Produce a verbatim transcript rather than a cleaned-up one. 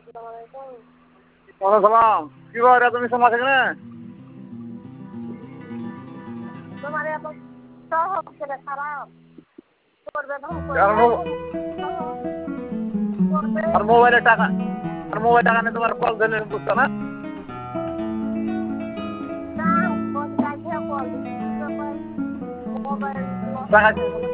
ওয়ালাইকুম সালাম। কি ব্যাপার এত মিশন আছে কেন? তোমার এত সহজ করে খারাপ করবে আর মো- করবে আর মোবাইলে টাকা আর মোবাইল টাকা নিয়ে তোমার কল দিলে বুঝছো না? না কোন কাজে কল মোবাইল টাকা